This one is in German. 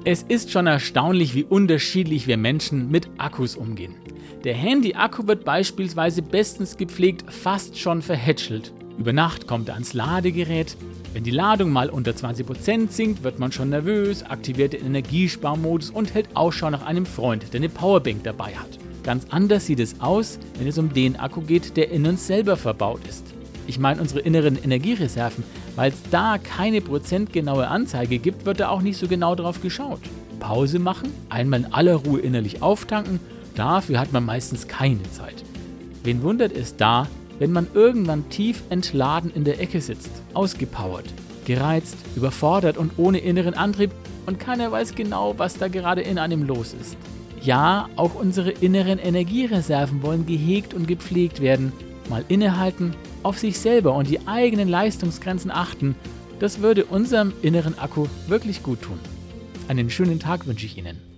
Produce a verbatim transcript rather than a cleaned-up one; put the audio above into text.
Es ist schon erstaunlich, wie unterschiedlich wir Menschen mit Akkus umgehen. Der Handy-Akku wird beispielsweise bestens gepflegt, fast schon verhätschelt. Über Nacht kommt er ans Ladegerät. Wenn die Ladung mal unter zwanzig Prozent sinkt, wird man schon nervös, aktiviert den Energiesparmodus und hält Ausschau nach einem Freund, der eine Powerbank dabei hat. Ganz anders sieht es aus, wenn es um den Akku geht, der in uns selber verbaut ist. Ich meine unsere inneren Energiereserven. Weil es da keine prozentgenaue Anzeige gibt, wird da auch nicht so genau drauf geschaut. Pause machen, einmal in aller Ruhe innerlich auftanken, dafür hat man meistens keine Zeit. Wen wundert es da, wenn man irgendwann tief entladen in der Ecke sitzt, ausgepowert, gereizt, überfordert und ohne inneren Antrieb und keiner weiß genau, was da gerade in einem los ist. Ja, auch unsere inneren Energiereserven wollen gehegt und gepflegt werden. Mal innehalten, auf sich selber und die eigenen Leistungsgrenzen achten, das würde unserem inneren Akku wirklich gut tun. Einen schönen Tag wünsche ich Ihnen.